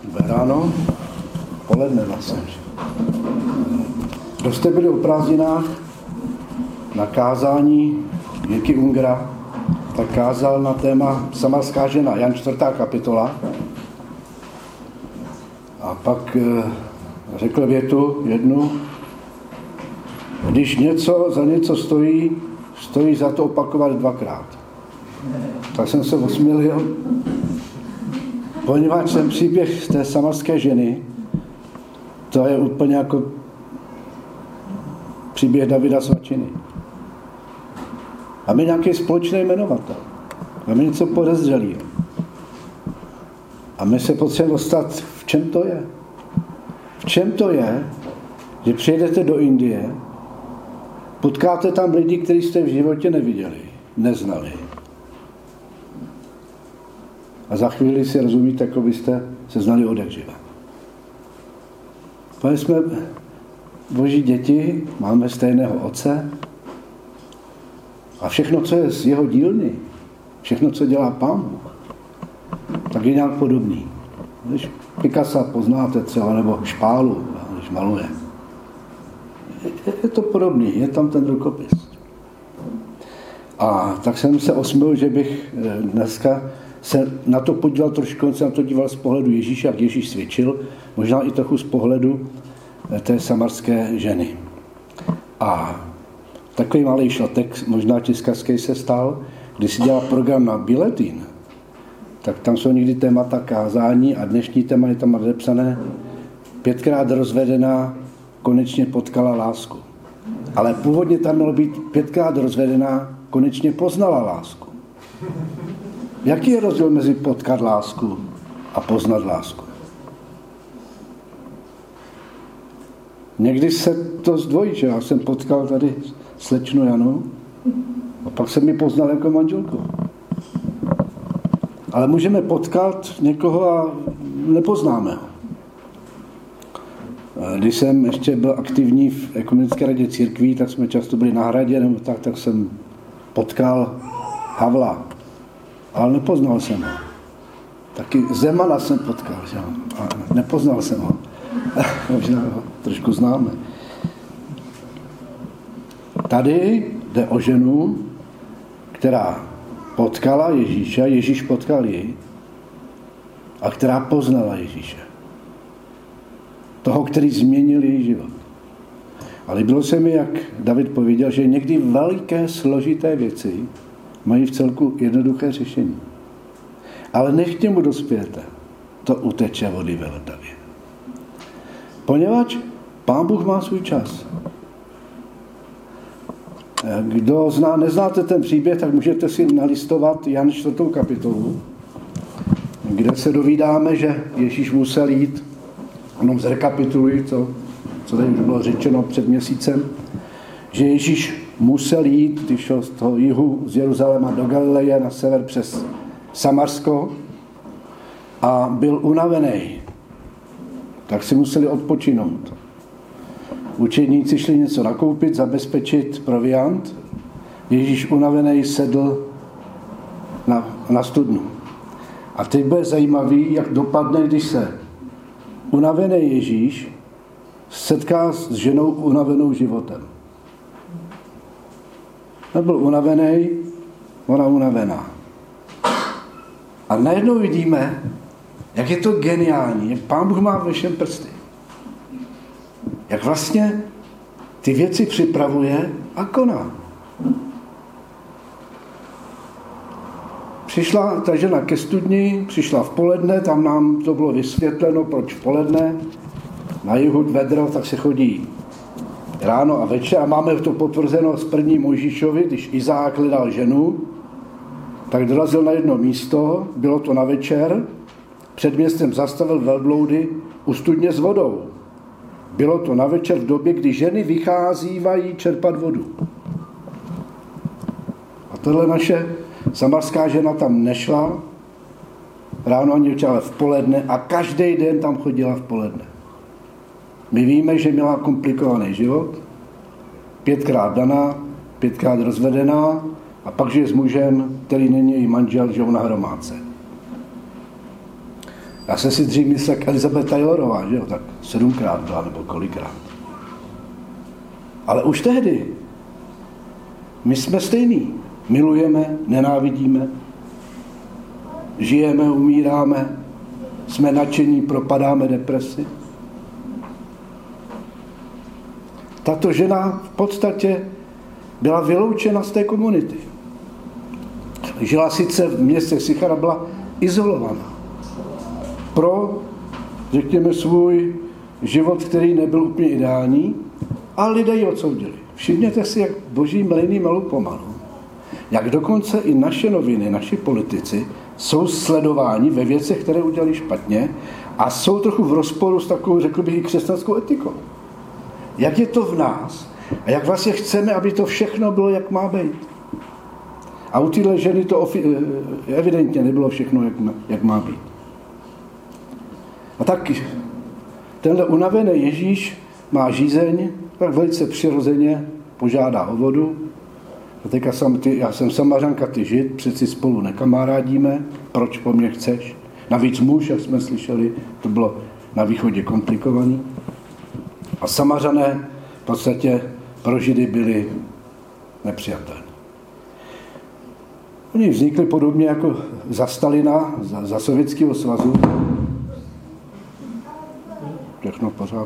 ráno, poledne vlastně. Kdo jste byli o prázdninách na kázání Jirky Ungera, tak kázal na téma Samarská žena, Jan 4. kapitola. A pak řekl větu jednu, když něco za něco stojí, stojí za to opakovat dvakrát. Tak jsem se osmělil, poněvadž ten příběh z té samarské ženy, to je úplně jako příběh Davida Svačiny. A my nějaký společný jmenovatel. A my něco podezřelého. A my se potřebujeme dostat, v čem to je? V čem to je, že přijedete do Indie, potkáte tam lidi, kteří jste v životě neviděli, neznali. A za chvíli si rozumíte, jako byste se znali odjakživa. Protože jsme boží děti, máme stejného otce a všechno, co je z jeho dílny, všechno, co dělá Pán Bůh, tak je nějak podobný. Když Picassa poznáte třeba, nebo Špálu, když maluje. Je to podobný, je tam ten rukopis. A tak jsem se osmil, že bych dneska se na to podíval trošku, se na to díval z pohledu Ježíše, jak Ježíš svědčil, možná i trochu z pohledu té samarské ženy. A takový malý šlatek, možná tiskařský se stal, když si dělal program na Biletín, tak tam jsou někdy témata kázání a dnešní téma je tam nadepsané 5krát rozvedená, konečně potkala lásku. Ale původně tam mělo být 5krát rozvedená, konečně poznala lásku. Jaký je rozdíl mezi potkat lásku a poznat lásku? Někdy se to zdvojí, že já jsem potkal tady slečnu Janu a pak jsem ji poznal jako manželku. Ale můžeme potkat někoho a nepoznáme ho. Když jsem ještě byl aktivní v Ekumenické radě církví, tak jsme často byli na hradě, nebo tak jsem potkal Havla. Ale nepoznal jsem ho. Taky Zemana jsem potkal, že? A nepoznal jsem ho. Možná ho trošku známe. Tady jde o ženu, která potkala Ježíše, Ježíš potkal ji, a která poznala Ježíše. Toho, který změnil její život. Ale bylo se mi, jak David pověděl, že někdy veliké, složité věci mají v celku jednoduché řešení. Ale než k němu dospějete, to uteče vody ve Vltavě. Poněvadž Pán Bůh má svůj čas. Kdo neznáte ten příběh, tak můžete si nalistovat Jan 4. kapitolu, kde se dovídáme, že Ježíš musel jít, jenom zrekapituluji, co tady už bylo řečeno před měsícem, že Ježíš musel jít, když šel z toho jihu z Jeruzaléma do Galileje na sever přes Samarsko a byl unavený. Tak si museli odpočinout. Učedníci šli něco nakoupit, zabezpečit proviant. Ježíš unavený sedl na studnu. A teď bude zajímavý, jak dopadne, když se unavený Ježíš setká s ženou unavenou životem. Nebyl unavený, ona unavená. A najednou vidíme, jak je to geniální, jak Pán Bůh má ve všem prsty. Jak vlastně ty věci připravuje a koná. Přišla ta žena ke studni, přišla v poledne, tam nám to bylo vysvětleno, proč v poledne. Na jihu vedro, tak se chodí ráno a večer. A máme to potvrzeno z 1. Mojžíšovi, když Izák hledal ženu, tak dorazil na jedno místo, bylo to na večer, před městem zastavil velbloudy u studně s vodou. Bylo to na večer v době, kdy ženy vycházívají čerpat vodu. A tohle naše samarská žena tam nešla, ráno ani večer, ale v poledne a každý den tam chodila v poledne. My víme, že měla komplikovaný život, 5krát daná, 5krát rozvedená a pak žije s mužem, který není její manžel, žijou na hromádce. Já jsem si dřív myslel jak Elizabeth Taylorová, že jo, tak 7krát byla, nebo kolikrát. Ale už tehdy my jsme stejní. Milujeme, nenávidíme, žijeme, umíráme, jsme nadšení, propadáme depresi. Tato žena v podstatě byla vyloučena z té komunity. Žila sice v městě Sichar, byla izolovaná. Pro, řekněme, svůj život, který nebyl úplně ideální, a lidé ji odsoudili. Všimněte si, jak boží milený melou pomalu. Jak dokonce i naše noviny, naši politici jsou sledováni ve věcech, které udělali špatně a jsou trochu v rozporu s takovou, řekl bych, i křesťanskou etikou. Jak je to v nás a jak vlastně chceme, aby to všechno bylo, jak má být. A u téhle ženy to evidentně nebylo všechno, jak má být. A tak tenhle unavený Ježíš má žízeň, tak velice přirozeně požádá o vodu. A teďka já jsem Samařanka, ty Žid, přeci spolu nekamarádíme, proč po mně chceš? Navíc muž, jak jsme slyšeli, to bylo na východě komplikovaný. A Samařané v podstatě pro Židy byli nepřijatelní. Oni vznikli podobně jako za Stalina, za Sovětského svazu. Všechno pořád.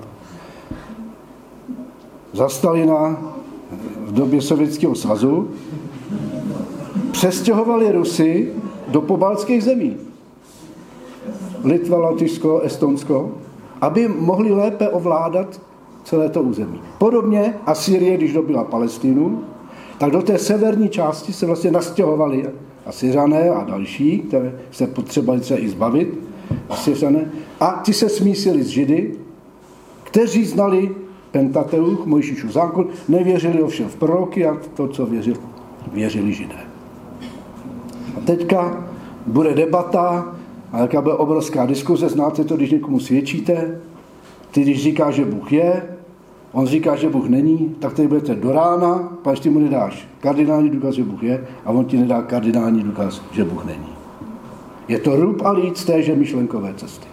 Za Stalina v době Sovětského svazu přestěhovali Rusy do pobaltských zemí. Litva, Lotyšsko, Estonsko, aby mohli lépe ovládat celé to území. Podobně Asýrie, když dobila Palestinu, tak do té severní části se vlastně nastěhovali Asyřané a další, které se potřebovali třeba i zbavit, Asyřané, a ti se smísili s Židy, kteří znali Pentateuch, Mojžíšův zákon, nevěřili ovšem v proroky a to, co věřili Židé. A teďka bude debata, a jaká bude obrovská diskuze, znáte to, když někomu svědčíte, ty když říká, že Bůh je, on říká, že Bůh není, tak tady budete do rána, až ty mu nedáš kardinální důkaz, že Bůh je, a on ti nedá kardinální důkaz, že Bůh není. Je to rub a líc téže myšlenkové cesty.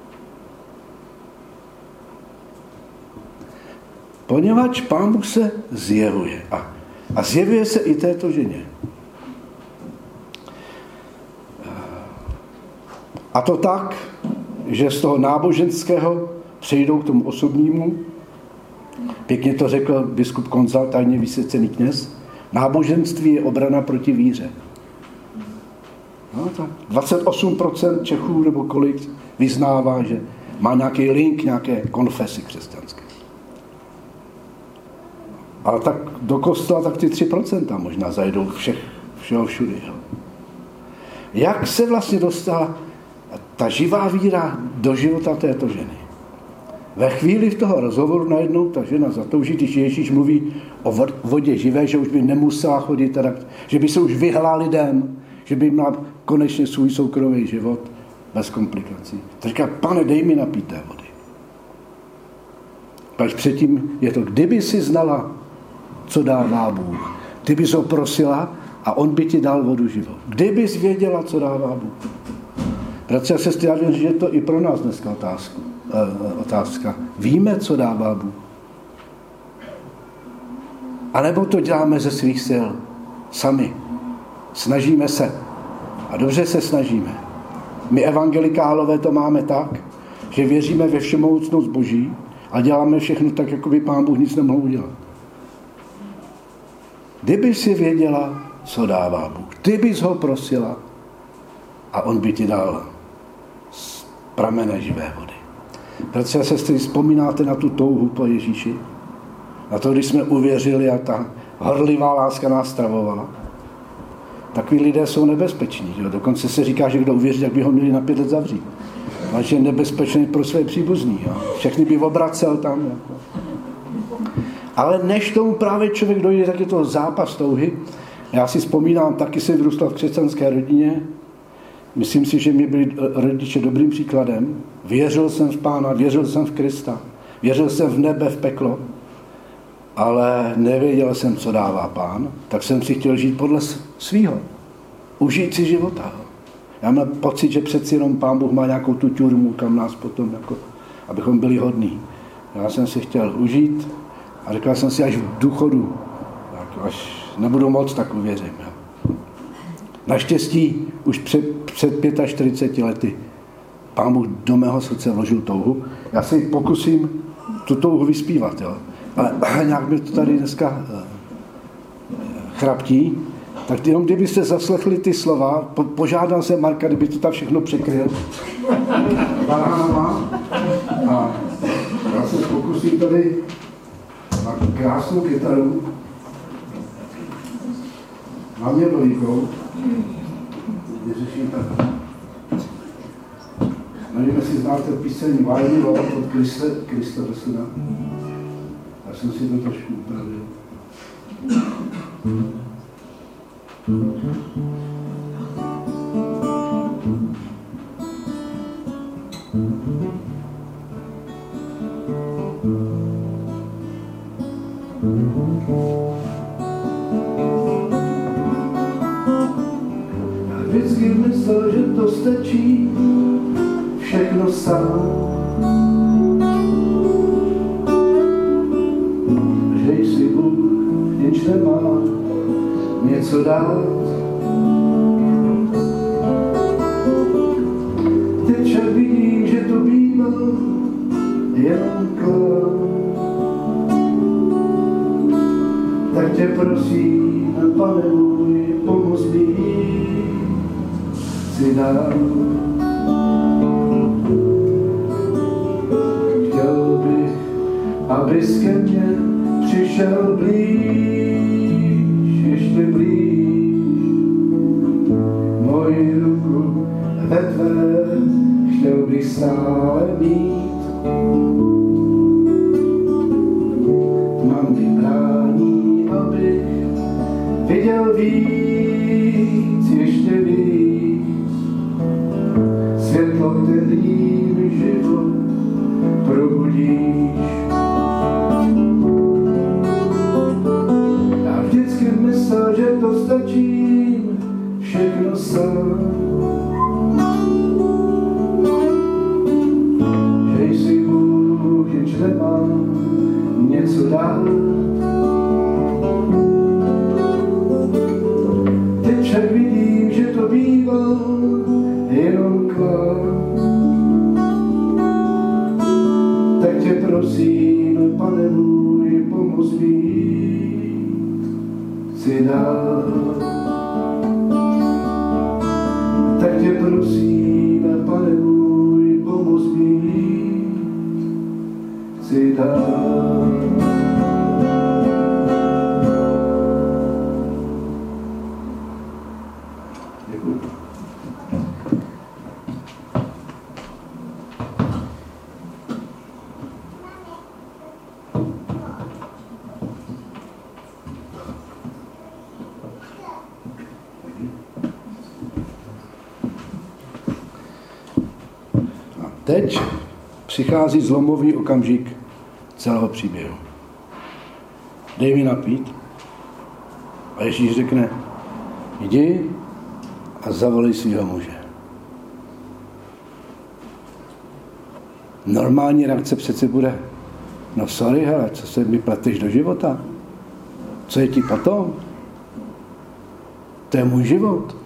Poněvadž Pán Bůh se zjevuje. A zjevuje se i této ženě. A to tak, že z toho náboženského přejdou k tomu osobnímu. Pěkně to řekl biskup Konzal, tajně vysvěcený kněz. Náboženství je obrana proti víře. No, tak 28% Čechů nebo kolik vyznává, že má nějaký link, nějaké konfesy křesťanské. Ale tak do kostela tak ty 3% možná zajdou všeho všude. Jo. Jak se vlastně dostala ta živá víra do života této ženy? Ve chvíli v toho rozhovoru najednou ta žena zatouží, když Ježíš mluví o vodě živé, že už by nemusela chodit, teda, že by se už vyhnala lidem, že by měla konečně svůj soukromý život bez komplikací. Tak říká, Pane, dej mi napít té vody. Pač předtím je to, kdyby si znala, co dává Bůh. Ty bys ho prosila a on by ti dal vodu živou. Kdybys věděla, co dává Bůh. Bratři a sestry, já vím, že je to i pro nás dneska otázka. Víme, co dává Bůh? A nebo to děláme ze svých sil sami. Snažíme se. A dobře se snažíme. My evangelikálové to máme tak, že věříme ve všemohoucnost Boží a děláme všechno tak, jako by Pán Bůh nic nemohl udělat. Kdyby si věděla, co dává Bůh, ty bys ho prosila a on by ti dal z pramene živé vody. Bratři a sestry, vzpomínáte na tu touhu po Ježíši? Na to, když jsme uvěřili a ta horlivá láska nás stravovala? Takoví lidé jsou nebezpeční. Jo? Dokonce se říká, že kdo uvěří, tak by ho měli na 5 let zavřít. Ale je nebezpečný pro své příbuzní. Jo? Všechny by obracel tam. Jako. Ale než tomu právě člověk dojde, tak je to zápas touhy. Já si vzpomínám, taky jsem vyrůstal v křesťanské rodině. Myslím si, že mě byli rodiče dobrým příkladem. Věřil jsem v Pána, věřil jsem v Krista. Věřil jsem v nebe, v peklo. Ale nevěděl jsem, co dává Pán. Tak jsem si chtěl žít podle svýho. Užít si života. Já mám pocit, že přeci jenom Pán Bůh má nějakou tu tůrmu, kam nás potom, jako, abychom byli hodní. Já jsem si chtěl užít a řekl jsem si, až v důchodu, až nebudu moc, tak uvěřím. Jo. Naštěstí už před 45 lety Pán Bůh do mého srdce vložil touhu. Já si pokusím tu touhu vyspívat, jo. Ale nějak mi to tady dneska chraptí. Tak jenom kdybyste zaslechli ty slova, požádám se Marka, kdyby to tam všechno překryl banánama. A já se pokusím tady na krásnou kytaru. Mám mě velikou. Vyřeším tak. Nevím, jestli znáte píseň Why Lord od Krista Resuna. Já jsem si to trošku upravil. Já vždycky myslel, že to stačí všechno sám. Že jsi Bůh, jenž nemá něco dát. Teď však vidím, že to bývá jen klad. Tak tě prosím, Pane můj, pomoz mi si dát. Chtěl bych, abys ke mně přišel blíž, ještě blíž. Moji ruku ve tvé chtěl bych stále mít. Mám vybrání, abych viděl víc, ještě víc. Světlo, kterým život probudíš. Já vždycky myslel, že to stačí všechno sám. Že jsi Bůh, jenž nemá něco dát. Teď však vidím, že to bývá jenom klad. Tak tě prosím, Pane můj, pomoz mi si dát. Tak tě prosím, Pane můj, pomoz mi si dát. Děkuji. Teď přichází zlomový okamžik celého příběhu. Dej mi napít. A Ježíš řekne, jdi a zavolej svého muže. Normální reakce přece bude, no sorry, hele, co se mi pleteš do života? Co je ti potom? To je můj život.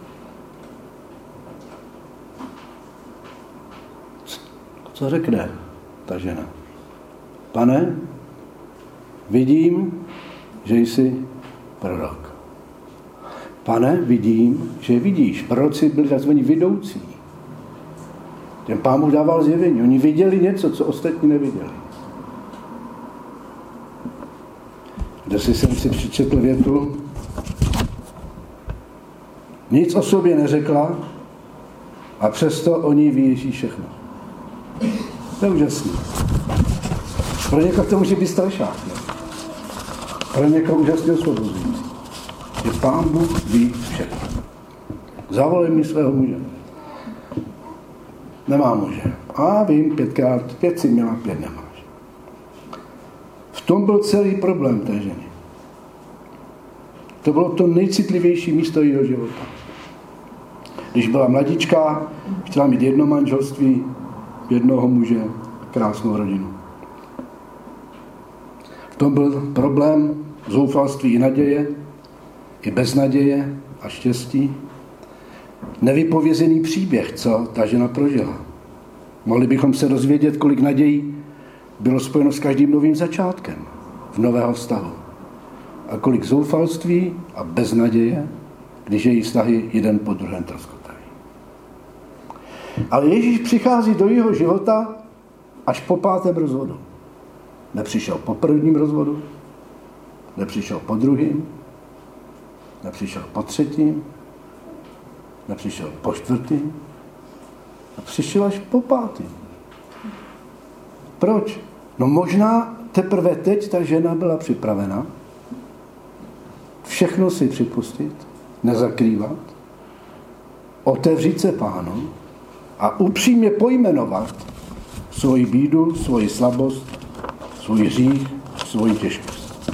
Co řekne ta žena? Pane, vidím, že jsi prorok. Pane, vidím, že vidíš. Proroci byli takzvaní vidoucí. Těm Pán Bůh dával zjevení. Oni viděli něco, co ostatní neviděli. Kdesi jsem si přečetl větu. Nic o sobě neřekla a přesto o ní ví Ježíš všechno. To je úžasný. Pro někoho to může být strašák. Pro někoho úžasně osvobozující. Že Pán Bůh ví všechno. Zavolej mi svého muže. Nemá muže. A vím, 5 si měla, 5 nemáš. V tom byl celý problém té ženy. To bylo to nejcitlivější místo jejího života. Když byla mladička, chtěla mít jedno manželství, jednoho muže, krásnou rodinu. V tom byl problém zoufalství i naděje, i beznaděje a štěstí. Nevypovězený příběh, co ta žena prožila. Mohli bychom se dozvědět, kolik nadějí bylo spojeno s každým novým začátkem v nového vztahu. A kolik zoufalství a beznaděje, když její vztahy jeden po druhém troskotají. Ale Ježíš přichází do jeho života až po 5. rozvodu. Nepřišel po prvním rozvodu, nepřišel po druhém, nepřišel po 3., nepřišel po 4. a přišel až po 5. Proč? No možná teprve teď ta žena byla připravena všechno si připustit, nezakrývat, otevřít se Pánu a upřímně pojmenovat svoji bídu, svoji slabost, svůj hřích, svoji těžkost.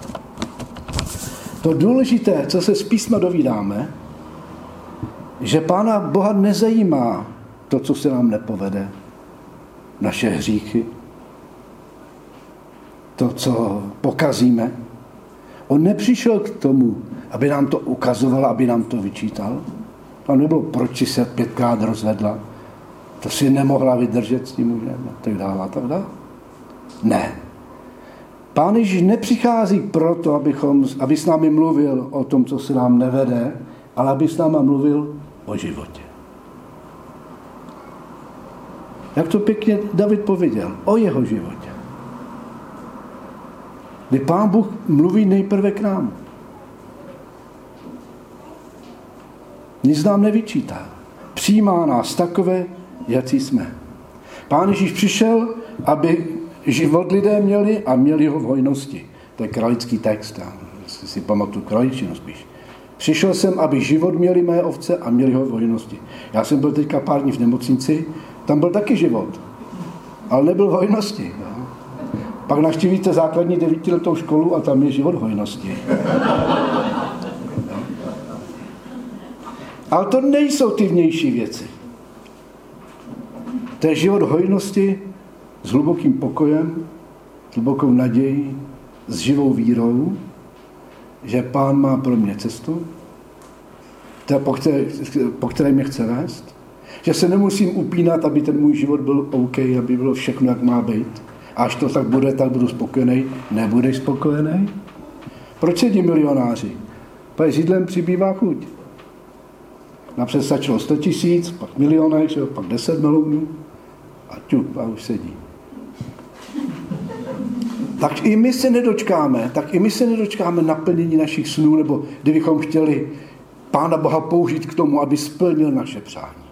To důležité, co se z písma dovídáme, že Pána Boha nezajímá to, co se nám nepovede, naše hříchy, to, co pokazíme. On nepřišel k tomu, aby nám to ukazoval, aby nám to vyčítal. Tam nebylo, proč se 5krát rozvedla. To si nemohla vydržet s tím mužem. Tak dále. Ne. Pán Ježíš nepřichází proto, aby s námi mluvil o tom, co se nám nevede, ale aby s námi mluvil o životě. Jak to pěkně David pověděl, o jeho životě. Kdy Pán Bůh mluví nejprve k nám. Nic nám nevyčítá. Přijímá nás takové, jací jsme. Pán Ježíš přišel, aby život lidé měli a měli ho v hojnosti. To je kralický text, jestli si pamatuju kraličinu spíš. Přišel jsem, aby život měli mé ovce a měli ho v hojnosti. Já jsem byl teďka pár dní v nemocnici, tam byl taky život, ale nebyl v hojnosti. No. Pak navštívíte základní 9letou školu a tam je život v hojnosti. No. Ale to nejsou ty vnější věci. To je život v hojnosti s hlubokým pokojem, s hlubokou nadějí, s živou vírou, že Pán má pro mě cestu, po které mě chce vést, že se nemusím upínat, aby ten můj život byl OK, aby bylo všechno, jak má být. A až to tak bude, tak budu spokojený. Nebudeš spokojený? Proč sedí milionáři? Protože s jídlem přibývá chuť. Napřed stačilo 100 000, pak milionek, pak 10 milionů a už sedí. Tak i my se nedočkáme naplnění našich snů, nebo kdybychom chtěli Pána Boha použít k tomu, aby splnil naše přání.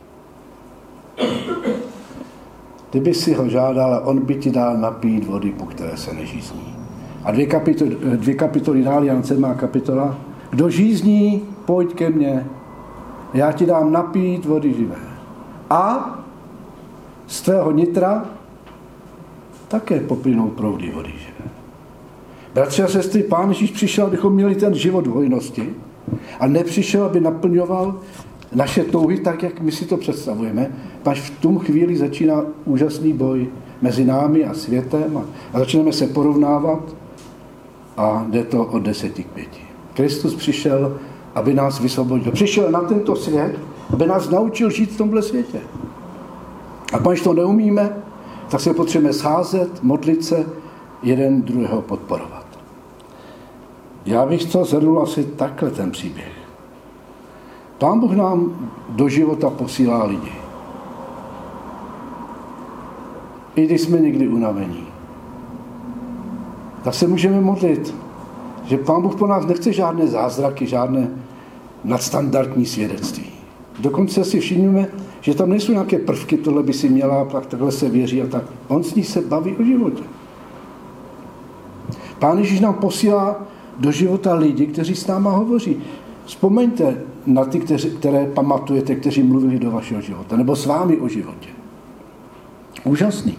Kdyby si ho žádal, on by ti dal napít vody, po které se nežízní. A dvě kapitoly dál, Jan 7. kapitola. Kdo žízní, pojď ke mně, já ti dám napít vody živé. A z tvého nitra také poplynou proudy vody živé. Bratři a sestry, Pán Ježíš přišel, abychom měli ten život v hojnosti a nepřišel, aby naplňoval naše touhy tak, jak my si to představujeme, až v tom chvíli začíná úžasný boj mezi námi a světem a začneme se porovnávat a jde to od 10 k 5. Kristus přišel, aby nás vysvobodil. Přišel na tento svět, aby nás naučil žít v tomhle světě. A když to neumíme, tak se potřebujeme scházet, modlit se, jeden druhého podporovat. Já bych to zhrnul asi takhle ten příběh. Pán Bůh nám do života posílá lidi. I když jsme někdy unavení. Tak se můžeme modlit, že Pán Bůh po nás nechce žádné zázraky, žádné nadstandardní svědectví. Dokonce si všimneme, že tam nejsou nějaké prvky, tohle by si měla, pak takhle se věří a tak. On s ní se baví o životě. Pán Ježíš nám posílá do života lidi, kteří s náma hovoří. Vzpomeňte na ty, které pamatujete, kteří mluvili do vašeho života, nebo s vámi o životě. Úžasný.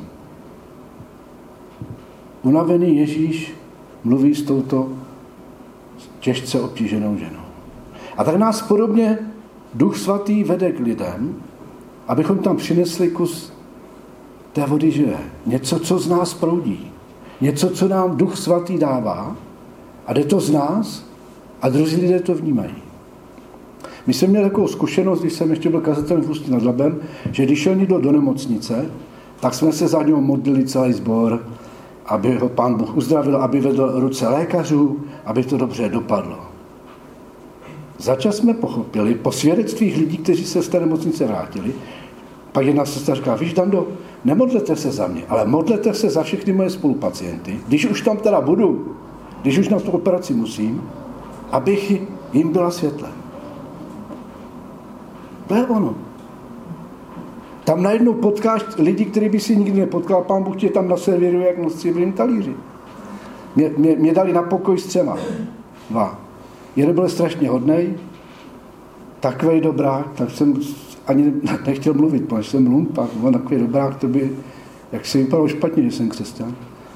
Unavený Ježíš mluví s touto těžce obtíženou ženou. A tak nás podobně Duch Svatý vede k lidem, abychom tam přinesli kus té vody živé. Něco, co z nás proudí. Něco, co nám Duch Svatý dává a jde to z nás a druzí lidé to vnímají. My jsme měli takovou zkušenost, když jsem ještě byl kazatelem v Ústí nad Labem, že když šel někdo do nemocnice, tak jsme se za něho modlili celý sbor, aby ho Pán Bůh uzdravil, aby vedl ruce lékařů, aby to dobře dopadlo. Začas jsme pochopili, po svědectvích lidí, kteří se z té nemocnice vrátili, pak jedna sestra říká, víš, Dando, nemodlete se za mě, ale modlete se za všechny moje spolupacienty, když už tam teda budu, když už na tu operaci musím, abych jim byla světlem. To je ono. Tam najednou potkáš lidi, který by si nikdy nepotkal, Pán Bůh tě tam naservíruje jak na stříbrném talíři. Mě dali na pokoj s 3. 2. Jeden byl strašně hodnej, takovej dobrák, tak jsem ani nechtěl mluvit, protože jsem lumpak, byl takový dobrák, to by, jak se vypadalo špatně, že jsem křesťan.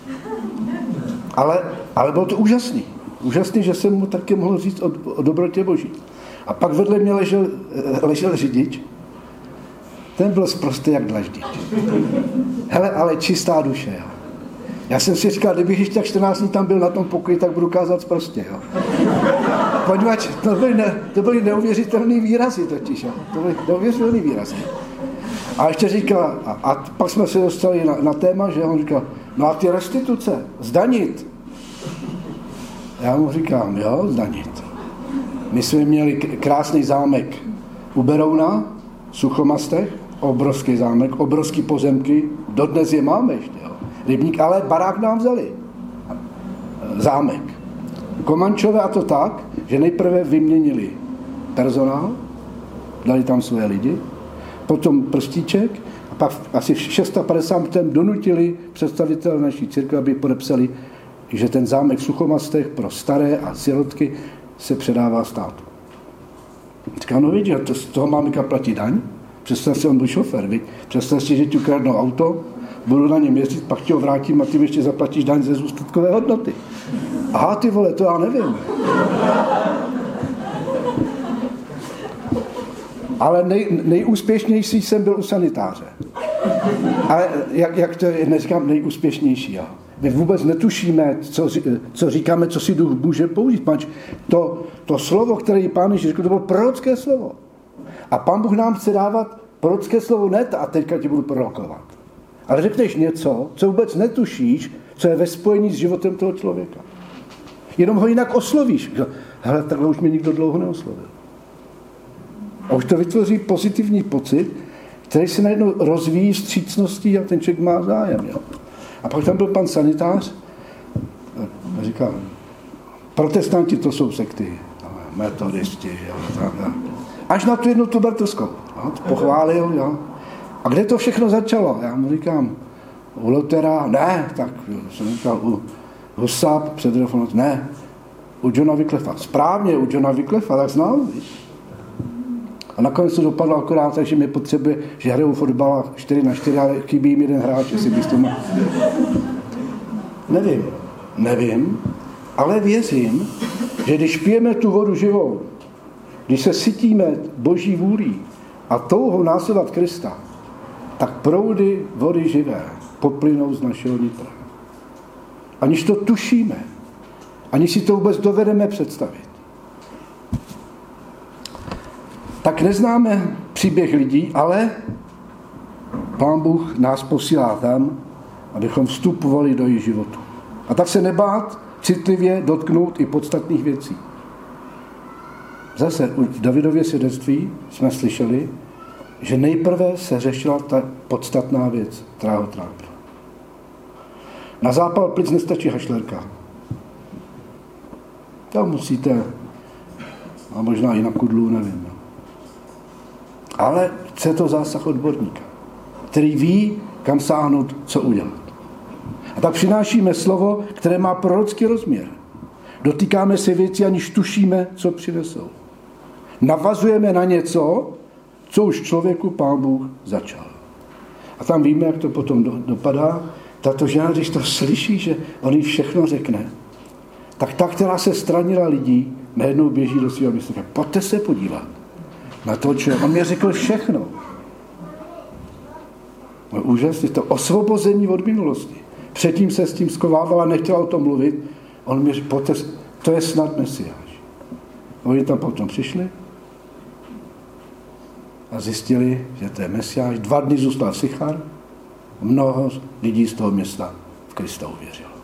Ale bylo to úžasný. Úžasný, že jsem mu taky mohl říct o dobrotě Boží. A pak vedle mě ležel řidič, ten byl sprostý jak dlaždič. Hele, ale čistá duše, jo. Já jsem si říkal, kdybych ještě tak 14 dní tam byl na tom pokoji, tak budu kázat sprostě, jo. Poněvadž to byly neuvěřitelné výrazy totiž, jo. To byly neuvěřitelné výrazy. A ještě říkal, a pak jsme se dostali na téma, že on říkal, no a ty restituce, zdanit. Já mu říkám, jo, zdanit. My jsme měli krásný zámek u Berouna, v Suchomastech, obrovský zámek, obrovský pozemky, dodnes je máme ještě, jo. Rybník, ale barák nám vzali. Zámek. Komančové a to tak, že nejprve vyměnili personál, dali tam svoje lidi, potom prstíček a pak asi v 650. donutili představitel naší církve, aby podepsali, že ten zámek v Suchomastech pro staré a sirotky se předává státu. Říká, no vidíš, z toho máme platit daň? Představ si, on byl šofér, viď? Představ si, že ti ukradnou auto, budu na něm jezdit, pak ti ho vrátím a ty ještě zaplatíš daň ze zůstatkové hodnoty. Aha, ty vole, to já nevím. Ale nejúspěšnější jsem byl u sanitáře. Ale jak to je, neříkám nejúspěšnější, jo. My vůbec netušíme, co říkáme, co si Duch může použít. To slovo, které Pán Ježíš řekl, to bylo prorocké slovo. A Pán Bůh nám chce dávat prorocké slovo ne a teďka ti budu prorokovat. Ale řekneš něco, co vůbec netušíš, co je ve spojení s životem toho člověka. Jenom ho jinak oslovíš. Hele, takhle už mě nikdo dlouho neoslovil. A už to vytvoří pozitivní pocit, který se najednou rozvíjí vstřícností a ten člověk má zájem. Jo. A pak tam byl pan sanitář a říkal, protestanti to jsou sekty, metodisti, jo, až na tu jednu tubertelskou. Pochválil, jo. A kde to všechno začalo? Já mu říkám, u Luthera, ne, tak jsem říkal, u Husap, předreformace, ne, u Johna Wycliffa. Správně, u Johna Wycliffa, tak znal, víš. A nakonec to dopadlo akorát, takže mi potřebuje, že hrajou fotbal 4-4, ale chybí jim jeden hráč, jestli bys to má. Nevím, ale věřím, že když pijeme tu vodu živou, když se sytíme Boží vůlí a touhou následovat Krista, tak proudy vody živé poplynou z našeho nitra. Aniž to tušíme, aniž si to vůbec dovedeme představit. Tak neznáme příběh lidí, ale Pán Bůh nás posílá tam, abychom vstupovali do jejich životu. A tak se nebát citlivě dotknout i podstatných věcí. Zase u Davidově svědectví jsme slyšeli, že nejprve se řešila ta podstatná věc, která ho trápila. Na zápal plic nestačí hašlerka. To musíte, a možná i na kudlu, nevím. Ale chce to zásah odborníka, který ví, kam sáhnout, co udělat. A tak přinášíme slovo, které má prorocký rozměr. Dotýkáme se věcí, aniž tušíme, co přinesou. Navazujeme na něco, co už člověku Pán Bůh začal. A tam víme, jak to potom dopadá. Tato žena, když to slyší, že on jí všechno řekne, tak ta, která se stranila lidí, najednou běží do svého města. Pojďte se podívat. natočil. On mi řekl všechno. Úžasně, to osvobození od minulosti. Předtím se s tím skovával a nechtěl o tom mluvit. On mi řekl, to je snad Mesiáš. Oni tam potom přišli a zjistili, že to je Mesiáš. 2 dny zůstal Sychar. Mnoho lidí z toho města v Krista uvěřilo.